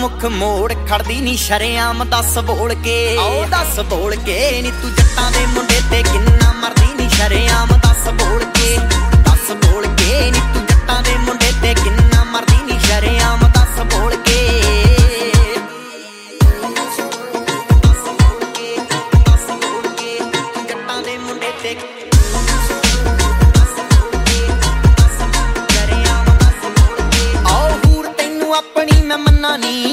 ਮੁਖ ਮੋੜ ਖੜਦੀ ਨੀ ਸ਼ਰੇਆਮ ਦੱਸ ਬੋਲ ਕੇ ਆਓ ਦੱਸ ਬੋਲ ਕੇ ਨੀ ਤੂੰ ਜੱਟਾਂ ਦੇ ਮੁੰਡੇ ਤੇ ਕਿੰਨਾ ਮਰਦੀ ਨੀ ਸ਼ਰੇਆਮ ਦੱਸ ਬੋਲ ਕੇ ਨੀ ਤੂੰ ਜੱਟਾਂ ਦੇ ਮੁੰਡੇ ਤੇ ਕਿੰਨਾ ਮਰਦੀ ਨੀ ਸ਼ਰੇਆਮ ਦੱਸ ਬੋਲ ਕੇ ਜੱਟਾਂ ਦੇ ਮੁੰਡੇ ਤੇ ਆਪਣੀ ਮੈਂ ਮੰਨਾ ਨੀ